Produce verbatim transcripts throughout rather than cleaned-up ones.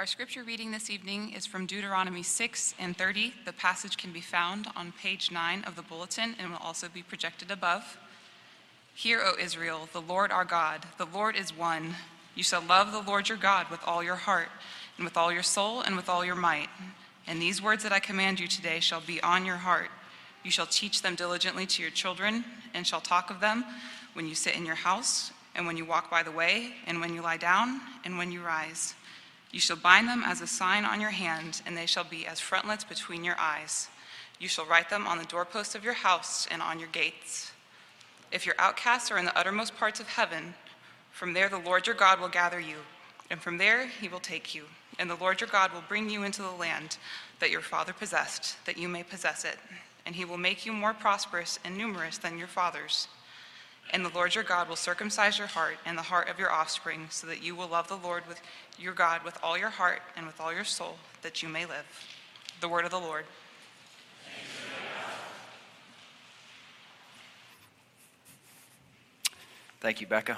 Our scripture reading this evening is from Deuteronomy six and thirty. The passage can be found on page nine of the bulletin and will also be projected above. Hear, O Israel, the Lord our God, the Lord is one. You shall love the Lord your God with all your heart, and with all your soul, and with all your might. And these words that I command you today shall be on your heart. You shall teach them diligently to your children, and shall talk of them when you sit in your house, and when you walk by the way, and when you lie down, and when you rise. You shall bind them as a sign on your hand, and they shall be as frontlets between your eyes. You shall write them on the doorposts of your house and on your gates. If your outcasts are in the uttermost parts of heaven, from there the Lord your God will gather you, and from there he will take you. And the Lord your God will bring you into the land that your father possessed, that you may possess it. And he will make you more prosperous and numerous than your fathers. And the Lord your God will circumcise your heart and the heart of your offspring, so that you will love the Lord with your God with all your heart and with all your soul, that you may live. The word of the Lord. Thank you, Becca.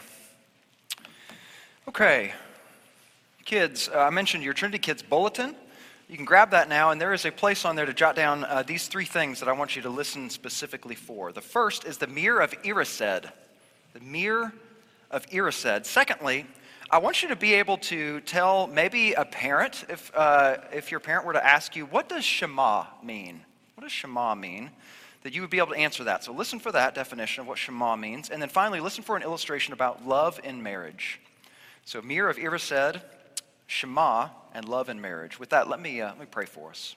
Okay, kids, uh, I mentioned your Trinity Kids Bulletin. You can grab that now, and there is a place on there to jot down uh, these three things that I want you to listen specifically for. The first is the Mirror of Erised. The Mirror of Erised. Secondly, I want you to be able to tell maybe a parent, if uh, if your parent were to ask you, what does Shema mean? What does Shema mean? That you would be able to answer that. So listen for that definition of what Shema means. And then finally, listen for an illustration about love in marriage. So Mirror of Erised, Shema, and love in marriage. With that, let me, uh, let me pray for us.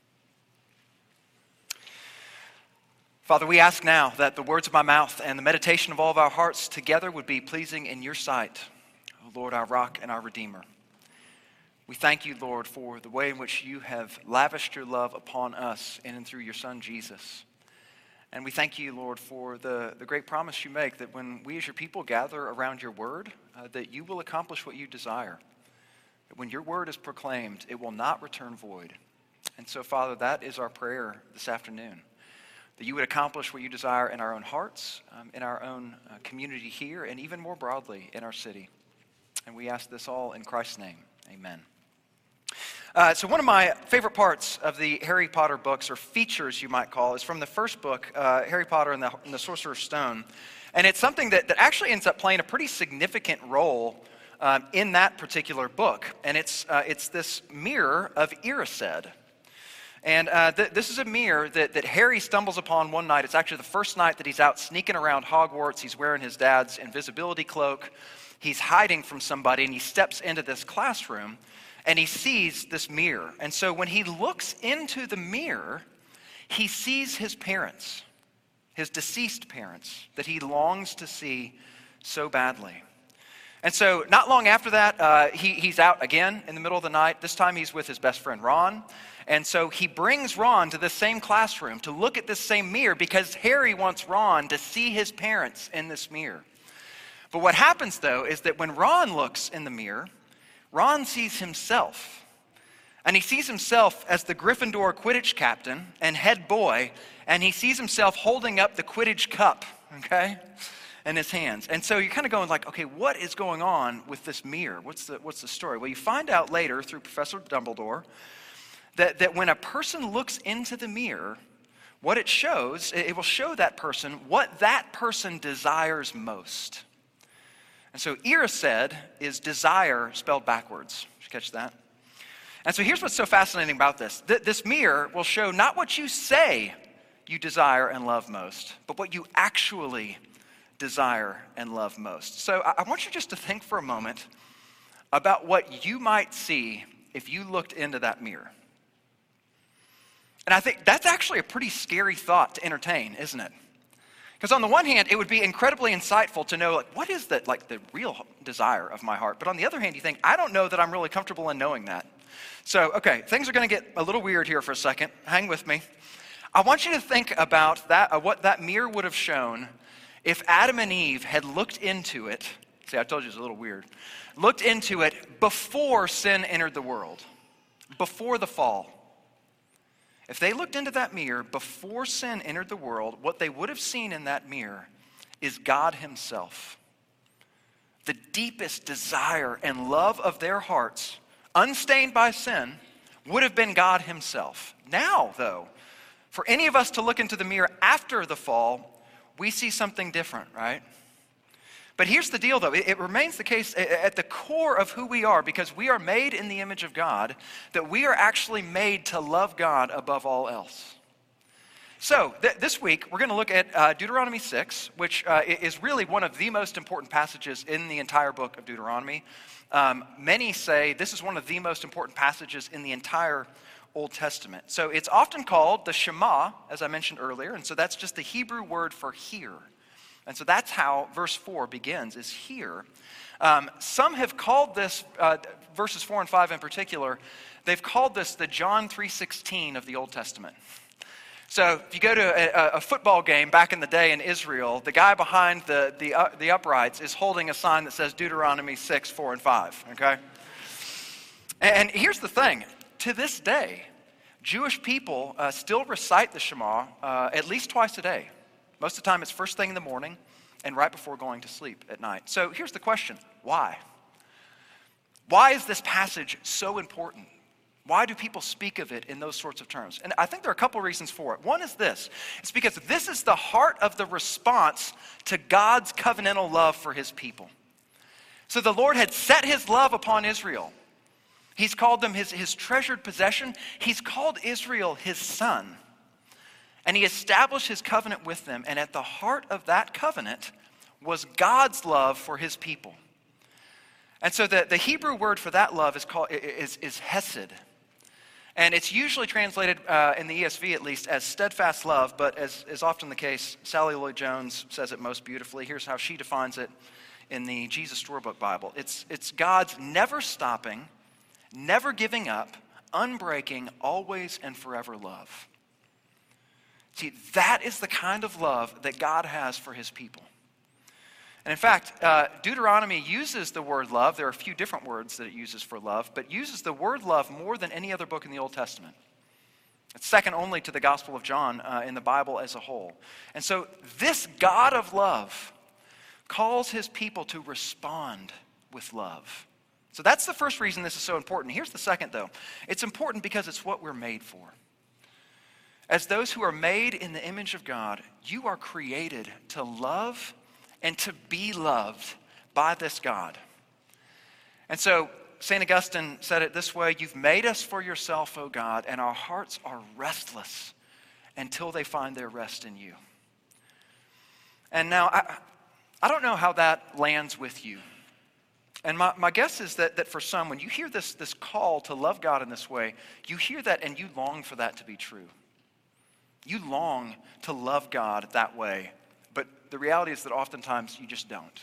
Father, we ask now that the words of my mouth and the meditation of all of our hearts together would be pleasing in your sight, O Lord, our rock and our Redeemer. We thank you, Lord, for the way in which you have lavished your love upon us in and through your Son, Jesus. And we thank you, Lord, for the, the great promise you make that when we as your people gather around your word, uh, that you will accomplish what you desire. That when your word is proclaimed, it will not return void. And so, Father, that is our prayer this afternoon, that you would accomplish what you desire in our own hearts, um, in our own uh, community here, and even more broadly in our city. And we ask this all in Christ's name. Amen. Uh, so one of my favorite parts of the Harry Potter books, or features you might call, is from the first book, uh, Harry Potter and the, and the Sorcerer's Stone. And it's something that, that actually ends up playing a pretty significant role um, in that particular book. And it's, uh, it's this Mirror of Erised. And uh, th- this is a mirror that, that Harry stumbles upon one night. It's actually the first night that he's out sneaking around Hogwarts. He's wearing his dad's invisibility cloak. He's hiding from somebody, and he steps into this classroom. And he sees this mirror. And so when he looks into the mirror, he sees his parents, his deceased parents, that he longs to see so badly. And so not long after that, uh, he, he's out again in the middle of the night. This time he's with his best friend, Ron. And so he brings Ron to this same classroom to look at this same mirror because Harry wants Ron to see his parents in this mirror. But what happens, though, is that when Ron looks in the mirror, Ron sees himself, and he sees himself as the Gryffindor Quidditch captain and head boy, and he sees himself holding up the Quidditch cup, okay, in his hands. And so you're kind of going like, okay, what is going on with this mirror? What's the, what's the story? Well, you find out later through Professor Dumbledore that, that when a person looks into the mirror, what it shows, it will show that person what that person desires most. And so Erised is desire spelled backwards. Did you catch that? And so here's what's so fascinating about this. Th- this mirror will show not what you say you desire and love most, but what you actually desire and love most. So I, I want you just to think for a moment about what you might see if you looked into that mirror. And I think that's actually a pretty scary thought to entertain, isn't it? Because on the one hand, it would be incredibly insightful to know, like, what is the, like, the real desire of my heart? But on the other hand, you think, I don't know that I'm really comfortable in knowing that. So, okay, things are going to get a little weird here for a second. Hang with me. I want you to think about that, uh, what that mirror would have shown if Adam and Eve had looked into it. See, I told you it's a little weird. Looked into it before sin entered the world, before the fall. If they looked into that mirror before sin entered the world, what they would have seen in that mirror is God himself. The deepest desire and love of their hearts unstained by sin, would have been God himself. Now, though, for any of us to look into the mirror after the fall, we see something different, right? But here's the deal, though. It, it remains the case at the core of who we are, because we are made in the image of God, that we are actually made to love God above all else. So th- this week, we're going to look at uh, Deuteronomy six, which uh, is really one of the most important passages in the entire book of Deuteronomy. Um, many say this is one of the most important passages in the entire Old Testament. So it's often called the Shema, as I mentioned earlier, and so that's just the Hebrew word for hear. And so that's how verse four begins, is hear. Um, some have called this, uh, verses four and five in particular, they've called this the John three sixteen of the Old Testament. So if you go to a, a football game back in the day in Israel, the guy behind the, the, uh, the uprights is holding a sign that says Deuteronomy six, four, and five, okay? And, and here's the thing. To this day, Jewish people uh, still recite the Shema uh, at least twice a day. Most of the time it's first thing in the morning and right before going to sleep at night. So here's the question. Why? Why is this passage so important? Why do people speak of it in those sorts of terms? And I think there are a couple of reasons for it. One is this. It's because this is the heart of the response to God's covenantal love for his people. So the Lord had set his love upon Israel. He's called them his, his treasured possession. He's called Israel his son. And he established his covenant with them. And at the heart of that covenant was God's love for his people. And so the, the Hebrew word for that love is called is, is hesed. And it's usually translated, uh, in the E S V at least, as steadfast love, but as is often the case, Sally Lloyd-Jones says it most beautifully. Here's how she defines it in the Jesus Storybook Bible. It's, it's God's never stopping, never giving up, unbreaking, always and forever love. See, that is the kind of love that God has for his people. And in fact, uh, Deuteronomy uses the word love. There are a few different words that it uses for love, but uses the word love more than any other book in the Old Testament. It's second only to the Gospel of John uh, in the Bible as a whole. And so this God of love calls his people to respond with love. So that's the first reason this is so important. Here's the second, though. It's important because it's what we're made for. As those who are made in the image of God, you are created to love and to be loved by this God. And so Saint Augustine said it this way: you've made us for yourself, O God, and our hearts are restless until they find their rest in you. And now, I, I don't know how that lands with you. And my, my guess is that, that for some, when you hear this, this call to love God in this way, you hear that and you long for that to be true. You long to love God that way. But the reality is that oftentimes you just don't.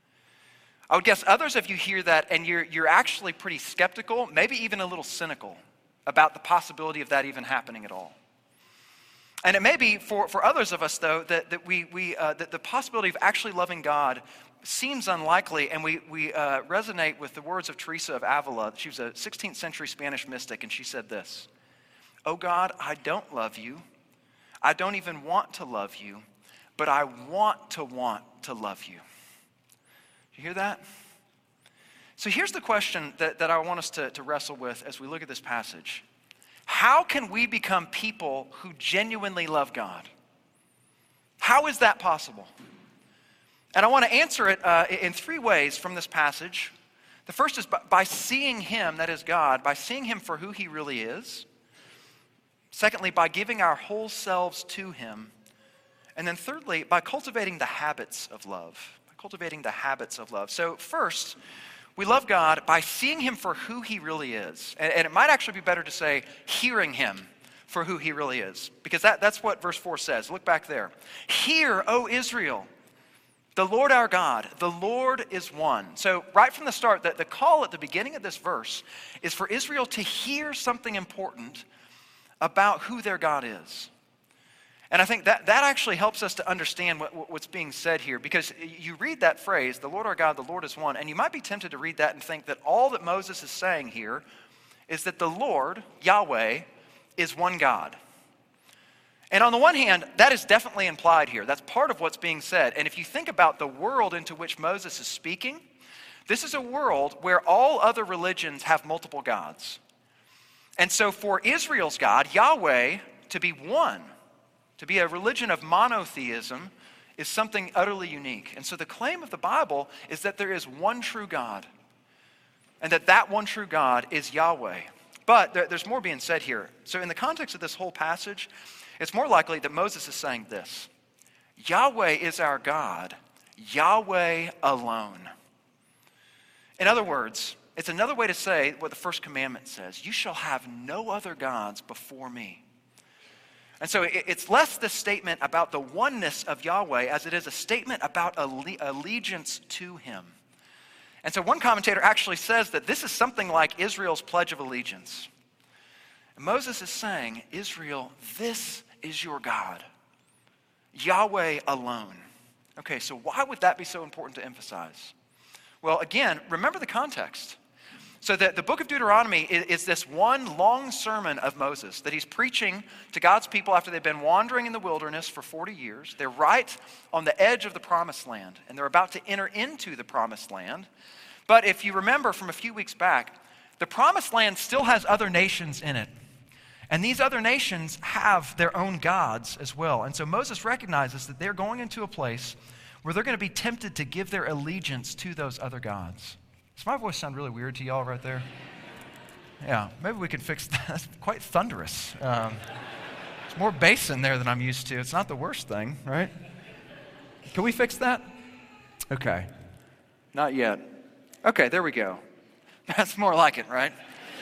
I would guess others of you hear that and you're, you're actually pretty skeptical, maybe even a little cynical about the possibility of that even happening at all. And it may be for, for others of us, though, that, that, we, we, uh, that the possibility of actually loving God seems unlikely, and we, we uh, resonate with the words of Teresa of Avila. She was a sixteenth century Spanish mystic, and she said this: "Oh God, I don't love you. I don't even want to love you. But I want to want to love you." You hear that? So here's the question that, that I want us to, to wrestle with as we look at this passage. How can we become people who genuinely love God? How is that possible? And I want to answer it uh, in three ways from this passage. The first is by, by seeing him, that is God, by seeing him for who he really is. Secondly, by giving our whole selves to him. And then thirdly, by cultivating the habits of love. By cultivating the habits of love. So first, we love God by seeing him for who he really is. And, and it might actually be better to say hearing him for who he really is. Because that, that's what verse four says. Look back there. "Hear, O Israel, the Lord our God, the Lord is one." So right from the start, the, the call at the beginning of this verse is for Israel to hear something important about who their God is. And I think that, that actually helps us to understand what, what's being said here, because you read that phrase, "the Lord our God, the Lord is one," and you might be tempted to read that and think that all that Moses is saying here is that the Lord, Yahweh, is one God. And on the one hand, that is definitely implied here. That's part of what's being said. And if you think about the world into which Moses is speaking, This is a world where all other religions have multiple gods. And so for Israel's God, Yahweh, to be one, to be a religion of monotheism, is something utterly unique. And so the claim of the Bible is that there is one true God, and that that one true God is Yahweh. But there, there's more being said here. So in the context of this whole passage, it's more likely that Moses is saying this: Yahweh is our God, Yahweh alone. In other words, it's another way to say what the first commandment says: you shall have no other gods before me. And so it's less this statement about the oneness of Yahweh as it is a statement about alle- allegiance to him. And so one commentator actually says that this is something like Israel's Pledge of Allegiance. And Moses is saying, Israel, this is your God, Yahweh alone. Okay, so why would that be so important to emphasize? Well, again, remember the context. So the, the book of Deuteronomy is, is this one long sermon of Moses that he's preaching to God's people after they've been wandering in the wilderness for forty years. They're right on the edge of the promised land, and they're about to enter into the promised land. But if you remember from a few weeks back, the promised land still has other nations in it. And these other nations have their own gods as well. And so Moses recognizes that they're going into a place where they're going to be tempted to give their allegiance to those other gods. Does my voice sound really weird to y'all right there? Yeah, maybe we could fix that. That's quite thunderous. Um, there's more bass in there than I'm used to. It's not the worst thing, right? Can we fix that? Okay. Not yet. Okay, there we go. That's more like it, right?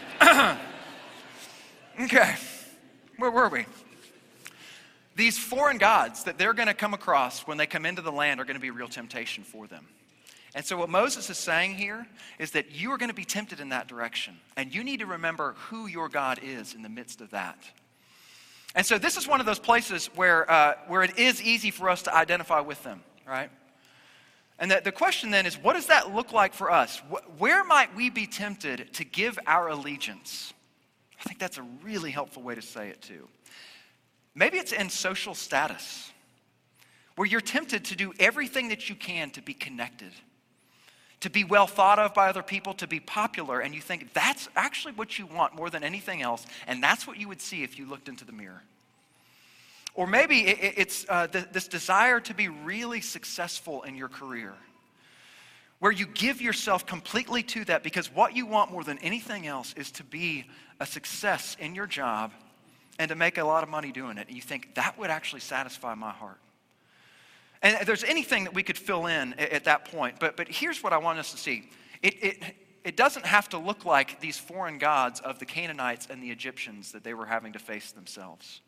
Okay, where were we? These foreign gods that they're going to come across when they come into the land are going to be a real temptation for them. And so what Moses is saying here is that you are going to be tempted in that direction. And you need to remember who your God is in the midst of that. And so this is one of those places where, uh, where it is easy for us to identify with them, right? And the, the question then is, what does that look like for us? Wh- where might we be tempted to give our allegiance? I think that's a really helpful way to say it too. Maybe it's in social status, where you're tempted to do everything that you can to be connected, to be well thought of by other people, to be popular, and you think that's actually what you want more than anything else, and that's what you would see if you looked into the mirror. Or maybe it's uh, this desire to be really successful in your career, where you give yourself completely to that because what you want more than anything else is to be a success in your job and to make a lot of money doing it. And you think, that would actually satisfy my heart. And there's anything that we could fill in at, at that point. But, but here's what I want us to see. It, it, it doesn't have to look like these foreign gods of the Canaanites and the Egyptians that they were having to face themselves.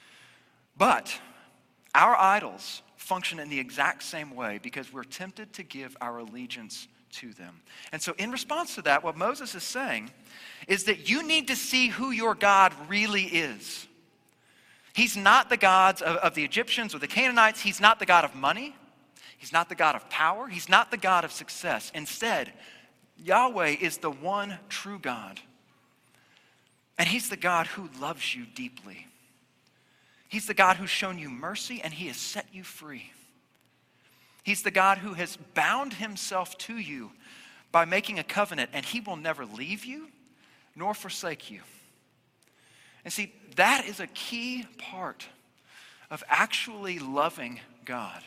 But our idols function in the exact same way because we're tempted to give our allegiance to them. And so in response to that, what Moses is saying is that you need to see who your God really is. He's not the gods of, of the Egyptians or the Canaanites. He's not the God of money. He's not the God of power. He's not the God of success. Instead, Yahweh is the one true God. And he's the God who loves you deeply. He's the God who's shown you mercy and he has set you free. He's the God who has bound himself to you by making a covenant, and he will never leave you nor forsake you. And see, that is a key part of actually loving God.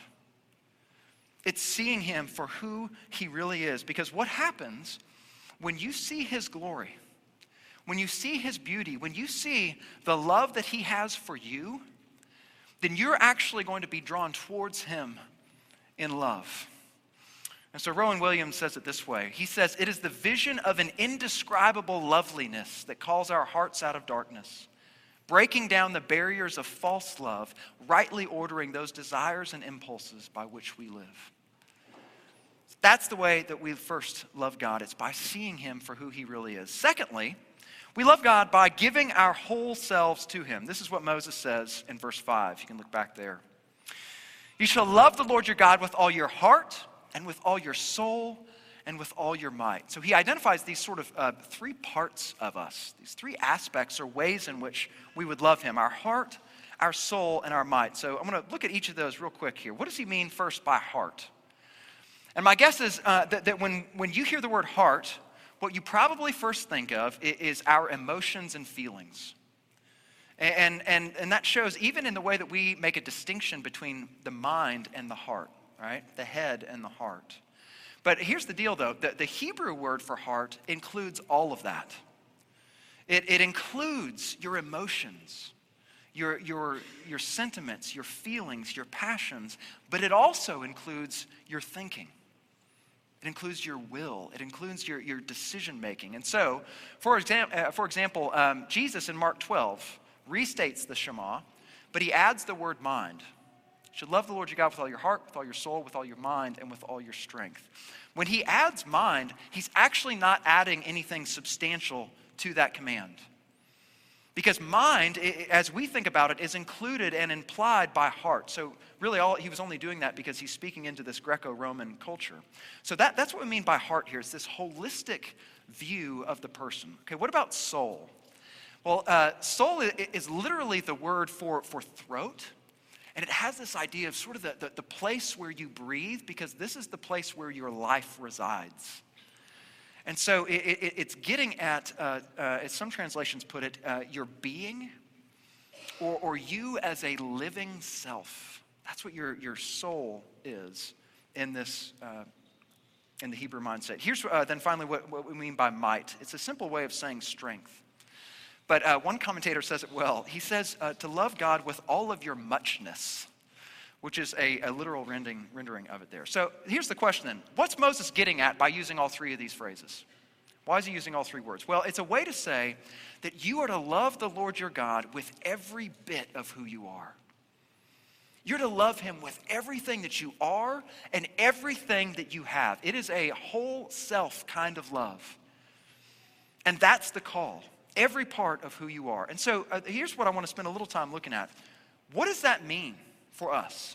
It's seeing him for who he really is. Because what happens when you see his glory, when you see his beauty, when you see the love that he has for you, then you're actually going to be drawn towards him in love. And so Rowan Williams says it this way. He says, "It is the vision of an indescribable loveliness that calls our hearts out of darkness, breaking down the barriers of false love, rightly ordering those desires and impulses by which we live." That's the way that we first love God. It's by seeing him for who he really is. Secondly, we love God by giving our whole selves to him. This is what Moses says in verse five. You can look back there. "You shall love the Lord your God with all your heart and with all your soul and with all your might." So he identifies these sort of uh, three parts of us, these three aspects or ways in which we would love him: our heart, our soul, and our might. So I'm going to look at each of those real quick here. What does he mean first by heart? And my guess is uh, that, that when, when you hear the word heart, what you probably first think of is our emotions and feelings. And, and, and that shows even in the way that we make a distinction between the mind and the heart, right? The head and the heart. But here's the deal, though. The, the Hebrew word for heart includes all of that. It, it includes your emotions, your, your, your sentiments, your feelings, your passions, but it also includes your thinking. It includes your will. It includes your, your decision-making. And so, for, exam- uh, for example, um, Jesus in Mark twelve restates the Shema, but he adds the word mind. You should love the Lord your God with all your heart, with all your soul, with all your mind, and with all your strength. When he adds mind, he's actually not adding anything substantial to that command. Because mind, as we think about it, is included and implied by heart. So really all he was only doing that because he's speaking into this Greco-Roman culture. So that, that's what we mean by heart here. It's this holistic view of the person. Okay, what about soul? Well, uh, soul is literally the word for, for throat. And it has this idea of sort of the, the, the place where you breathe, because this is the place where your life resides. And so it, it, it's getting at, uh, uh, as some translations put it, uh, your being or, or you as a living self. That's what your, your soul is in this, uh, in the Hebrew mindset. Here's uh, then finally what, what we mean by might. It's a simple way of saying strength. But uh, one commentator says it well. He says uh, to love God with all of your muchness, which is a, a literal rendering, rendering of it there. So here's the question then. What's Moses getting at by using all three of these phrases? Why is he using all three words? Well, it's a way to say that you are to love the Lord your God with every bit of who you are. You're to love him with everything that you are and everything that you have. It is a whole self kind of love. And that's the call. Every part of who you are. And so uh, here's what I want to spend a little time looking at. What does that mean for us?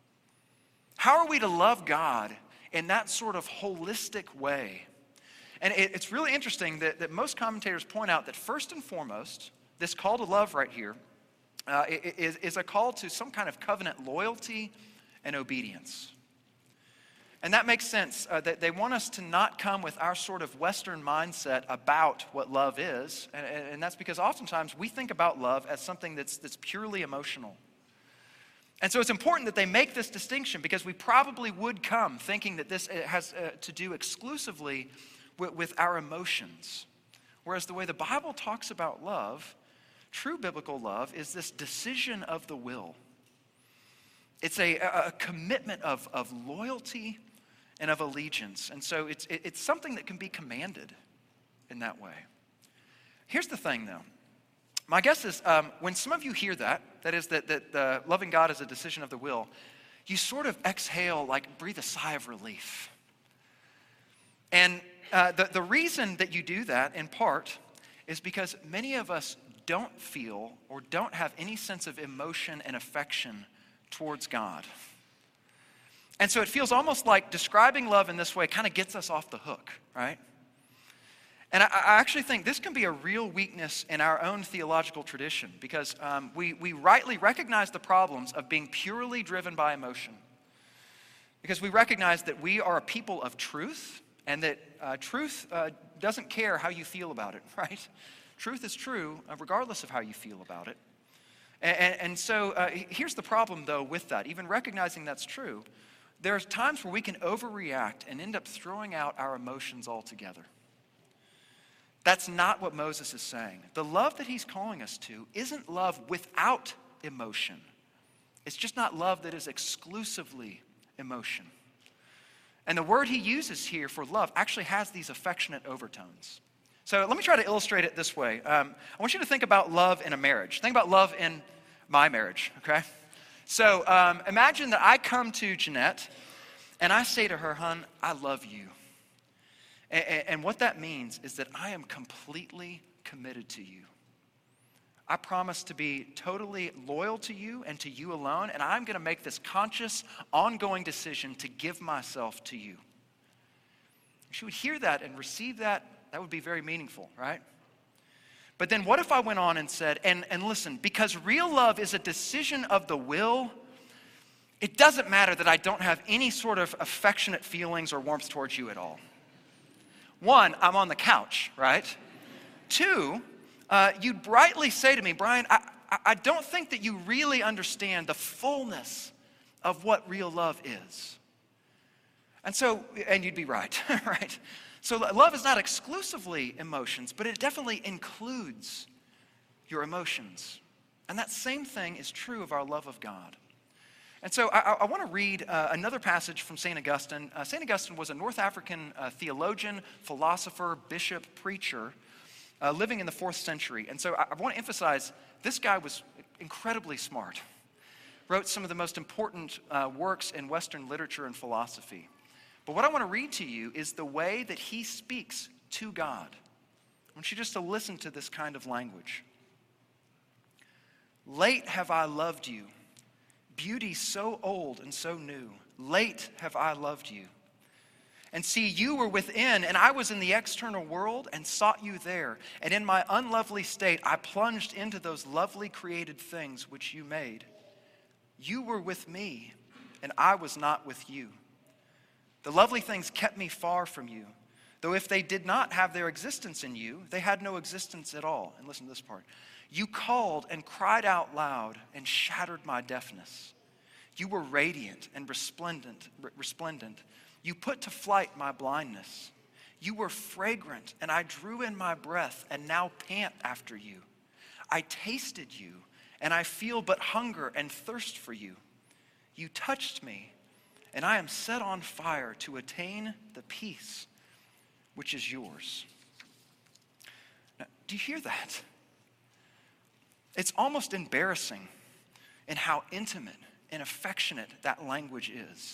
How are we to love God in that sort of holistic way? And it, it's really interesting that, that most commentators point out that first and foremost, this call to love right here uh, is, is a call to some kind of covenant loyalty and obedience. And that makes sense, uh, that they want us to not come with our sort of Western mindset about what love is. And, and that's because oftentimes we think about love as something that's, that's purely emotional. And so it's important that they make this distinction, because we probably would come thinking that this has uh, to do exclusively with, with our emotions. Whereas the way the Bible talks about love, true biblical love, is this decision of the will. It's a, a commitment of, of loyalty and of allegiance. And so it's, it's something that can be commanded in that way. Here's the thing, though. My guess is um, when some of you hear that, that is that, that uh, loving God is a decision of the will, you sort of exhale, like breathe a sigh of relief. And uh, the, the reason that you do that, in part, is because many of us don't feel or don't have any sense of emotion and affection towards God. And so it feels almost like describing love in this way kind of gets us off the hook, right? And I, I actually think this can be a real weakness in our own theological tradition, because um, we, we rightly recognize the problems of being purely driven by emotion. Because we recognize that we are a people of truth, and that uh, truth uh, doesn't care how you feel about it, right? Truth is true uh, regardless of how you feel about it. And, and, and so uh, here's the problem, though, with that. Even recognizing that's true, there's times where we can overreact and end up throwing out our emotions altogether. That's not what Moses is saying. The love that he's calling us to isn't love without emotion. It's just not love that is exclusively emotion. And the word he uses here for love actually has these affectionate overtones. So let me try to illustrate it this way. Um, I want you to think about love in a marriage. Think about love in my marriage, okay? So um, imagine that I come to Jeanette and I say to her, "Hun, I love you." And, and what that means is that I am completely committed to you. I promise to be totally loyal to you and to you alone, and I'm going to make this conscious, ongoing decision to give myself to you. If she would hear that and receive that, that would be very meaningful, right? But then what if I went on and said, and, and listen, because real love is a decision of the will, it doesn't matter that I don't have any sort of affectionate feelings or warmth towards you at all. One, I'm on the couch, right? Two, uh, you'd brightly say to me, Brian, I, I don't think that you really understand the fullness of what real love is. And so, and you'd be right, right? So love is not exclusively emotions, but it definitely includes your emotions. And that same thing is true of our love of God. And so I, I want to read uh, another passage from Saint Augustine. Uh, Saint Augustine was a North African uh, theologian, philosopher, bishop, preacher, uh, living in the fourth century. And so I, I want to emphasize this guy was incredibly smart, wrote some of the most important uh, works in Western literature and philosophy. But what I want to read to you is the way that he speaks to God. I want you just to listen to this kind of language. Late have I loved you, beauty so old and so new. Late have I loved you. And see, you were within, and I was in the external world and sought you there. And in my unlovely state, I plunged into those lovely created things which you made. You were with me, and I was not with you. The lovely things kept me far from you, though if they did not have their existence in you, they had no existence at all. And listen to this part. You called and cried out loud and shattered my deafness. You were radiant and resplendent, resplendent. You put to flight my blindness. You were fragrant, and I drew in my breath and now pant after you. I tasted you, and I feel but hunger and thirst for you. You touched me, and I am set on fire to attain the peace which is yours. Now, do you hear that? It's almost embarrassing in how intimate and affectionate that language is.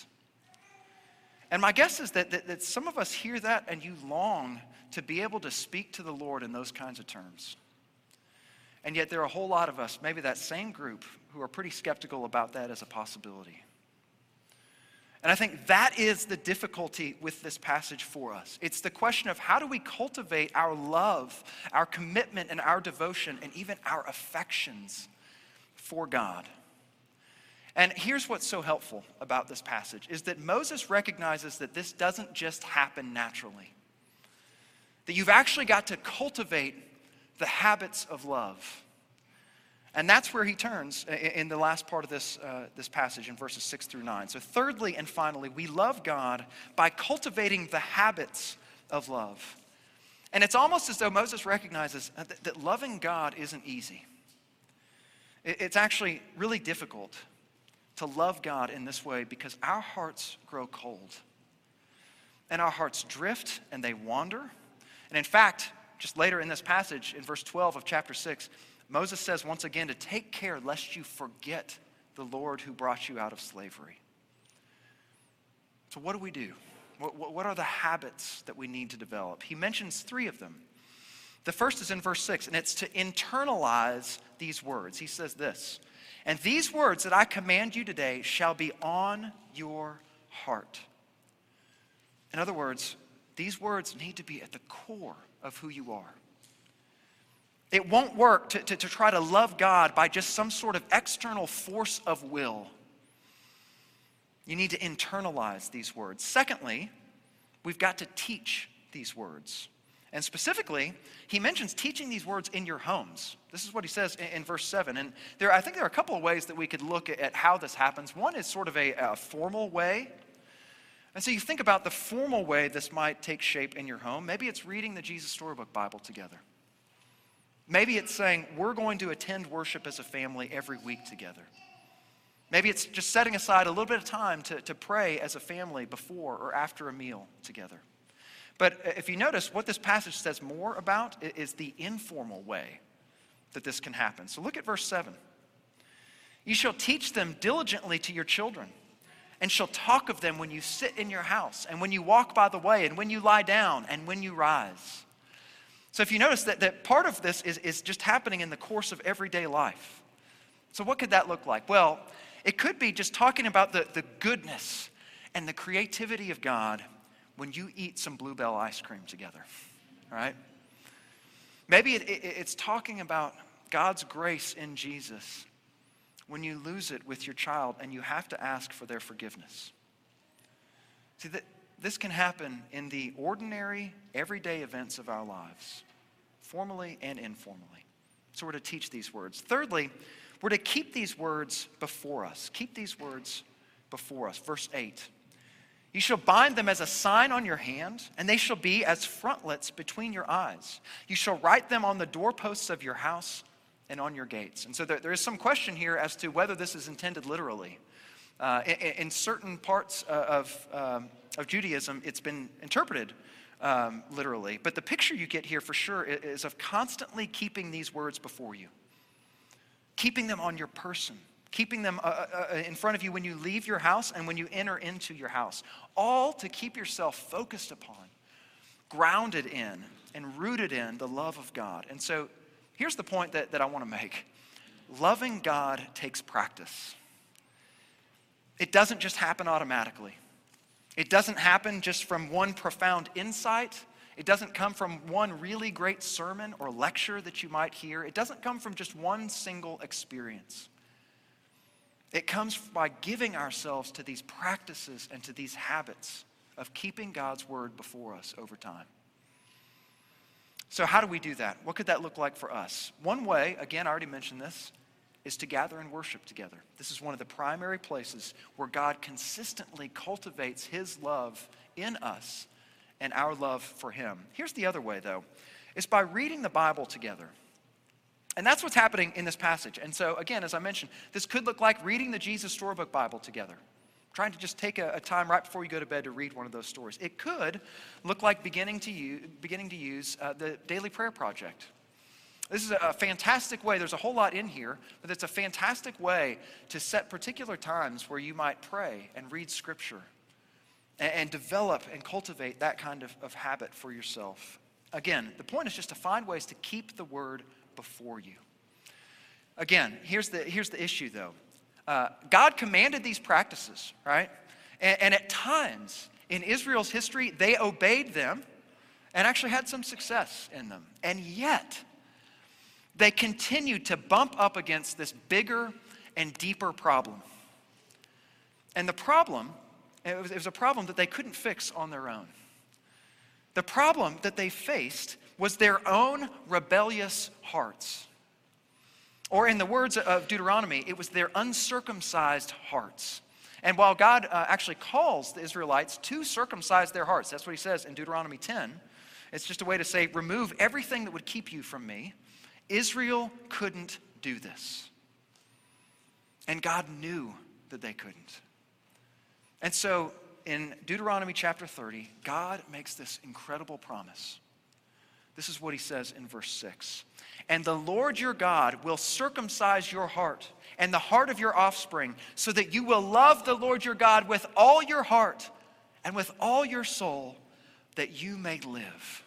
And my guess is that, that, that some of us hear that and you long to be able to speak to the Lord in those kinds of terms. And yet there are a whole lot of us, maybe that same group, who are pretty skeptical about that as a possibility. And I think that is the difficulty with this passage for us. It's the question of how do we cultivate our love, our commitment, and our devotion, and even our affections for God. And here's what's so helpful about this passage, is that Moses recognizes that this doesn't just happen naturally. That you've actually got to cultivate the habits of love. And that's where he turns in the last part of this, uh, this passage in verses six through nine. So thirdly and finally, we love God by cultivating the habits of love. And it's almost as though Moses recognizes that, that loving God isn't easy. It's actually really difficult to love God in this way because our hearts grow cold. And our hearts drift and they wander. And in fact, just later in this passage, in verse twelve of chapter six, Moses says once again to take care lest you forget the Lord who brought you out of slavery. So what do we do? What, what are the habits that we need to develop? He mentions three of them. The first is in verse six, and it's to internalize these words. He says this, and these words that I command you today shall be on your heart. In other words, these words need to be at the core of who you are. It won't work to, to, to try to love God by just some sort of external force of will. You need to internalize these words. Secondly, we've got to teach these words. And specifically, he mentions teaching these words in your homes. This is what he says in, in verse seven. And there, I think there are a couple of ways that we could look at, at how this happens. One is sort of a, a formal way. And so you think about the formal way this might take shape in your home. Maybe it's reading the Jesus Storybook Bible together. Maybe it's saying, we're going to attend worship as a family every week together. Maybe it's just setting aside a little bit of time to, to pray as a family before or after a meal together. But if you notice, what this passage says more about is the informal way that this can happen. So look at verse seven. You shall teach them diligently to your children, and shall talk of them when you sit in your house, and when you walk by the way, and when you lie down, and when you rise. So if you notice that, that part of this is, is just happening in the course of everyday life. So what could that look like? Well, it could be just talking about the, the goodness and the creativity of God when you eat some Bluebell ice cream together, all right? Maybe it, it, it's talking about God's grace in Jesus when you lose it with your child and you have to ask for their forgiveness. See, that this can happen in the ordinary, everyday events of our lives, formally and informally. So we're to teach these words. Thirdly, we're to keep these words before us. Keep these words before us. Verse eight. You shall bind them as a sign on your hand, and they shall be as frontlets between your eyes. You shall write them on the doorposts of your house and on your gates. And so there, there is some question here as to whether this is intended literally. Uh, in, in certain parts of, um, of Judaism, it's been interpreted um, literally. But the picture you get here for sure is of constantly keeping these words before you, keeping them on your person, keeping them uh, uh, in front of you when you leave your house and when you enter into your house, all to keep yourself focused upon, grounded in, and rooted in the love of God. And so here's the point that, that I want to make. Loving God takes practice. It doesn't just happen automatically. It doesn't happen just from one profound insight. It doesn't come from one really great sermon or lecture that you might hear. It doesn't come from just one single experience. It comes by giving ourselves to these practices and to these habits of keeping God's word before us over time. So how do we do that? What could that look like for us? One way, again, I already mentioned this, is to gather and worship together. This is one of the primary places where God consistently cultivates his love in us and our love for him. Here's the other way, though. It's by reading the Bible together. And that's what's happening in this passage. And so, again, as I mentioned, this could look like reading the Jesus Storybook Bible together. Trying to just take a, a time right before you go to bed to read one of those stories. It could look like beginning to use, beginning to use uh, the Daily Prayer Project. This is a fantastic way. There's a whole lot in here, but it's a fantastic way to set particular times where you might pray and read Scripture and, and develop and cultivate that kind of, of habit for yourself. Again, the point is just to find ways to keep the Word before you. Again, here's the, here's the issue, though. Uh, God commanded these practices, right? And, and at times in Israel's history, they obeyed them and actually had some success in them. And yet, they continued to bump up against this bigger and deeper problem. And the problem, it was, it was a problem that they couldn't fix on their own. The problem that they faced was their own rebellious hearts. Or in the words of Deuteronomy, it was their uncircumcised hearts. And while God uh, actually calls the Israelites to circumcise their hearts, that's what he says in Deuteronomy ten, it's just a way to say, remove everything that would keep you from me. Israel couldn't do this. And God knew that they couldn't. And so in Deuteronomy chapter thirty, God makes this incredible promise. This is what he says in verse six. And the Lord your God will circumcise your heart and the heart of your offspring, so that you will love the Lord your God with all your heart and with all your soul, that you may live.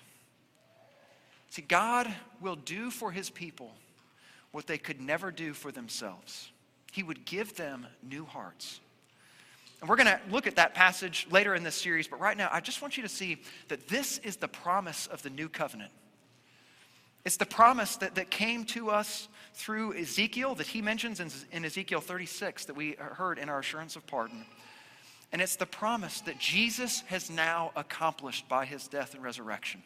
See, God will do for his people what they could never do for themselves. He would give them new hearts. And we're going to look at that passage later in this series, but right now I just want you to see that this is the promise of the new covenant. It's the promise that, that came to us through Ezekiel, that he mentions in, in Ezekiel thirty-six, that we heard in our assurance of pardon. And it's the promise that Jesus has now accomplished by his death and resurrection.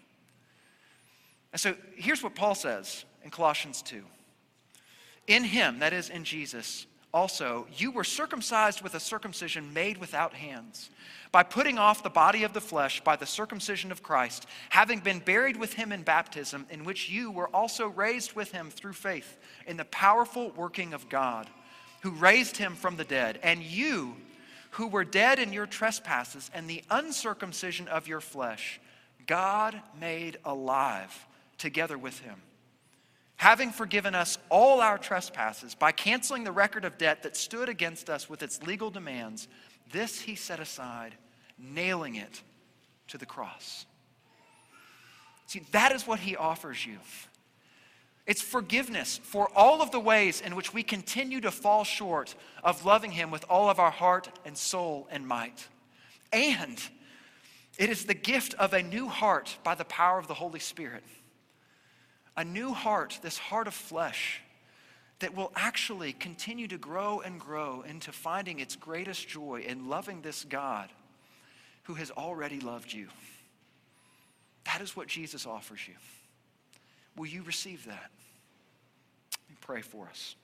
And so here's what Paul says in Colossians two. In him, that is in Jesus, also, you were circumcised with a circumcision made without hands, by putting off the body of the flesh by the circumcision of Christ, having been buried with him in baptism, in which you were also raised with him through faith in the powerful working of God, who raised him from the dead. And you, who were dead in your trespasses and the uncircumcision of your flesh, God made alive together with him, having forgiven us all our trespasses by canceling the record of debt that stood against us with its legal demands. This he set aside, nailing it to the cross. See, that is what he offers you. It's forgiveness for all of the ways in which we continue to fall short of loving him with all of our heart and soul and might. And it is the gift of a new heart by the power of the Holy Spirit. A new heart, this heart of flesh, that will actually continue to grow and grow into finding its greatest joy in loving this God who has already loved you. That is what Jesus offers you. Will you receive that? Let me pray for us.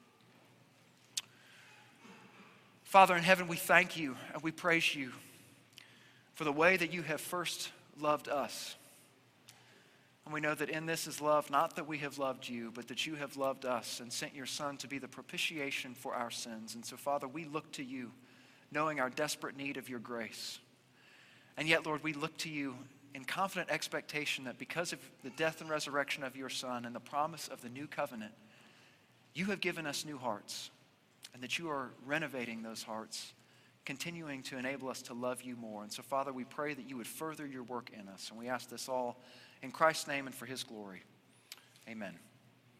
Father in heaven, we thank you and we praise you for the way that you have first loved us. And we know that in this is love, not that we have loved you, but that you have loved us and sent your Son to be the propitiation for our sins. And so, Father, we look to you, knowing our desperate need of your grace. And yet, Lord, we look to you in confident expectation that because of the death and resurrection of your Son and the promise of the new covenant, you have given us new hearts, and that you are renovating those hearts, continuing to enable us to love you more. And so, Father, we pray that you would further your work in us. And we ask this all in Christ's name and for his glory. Amen.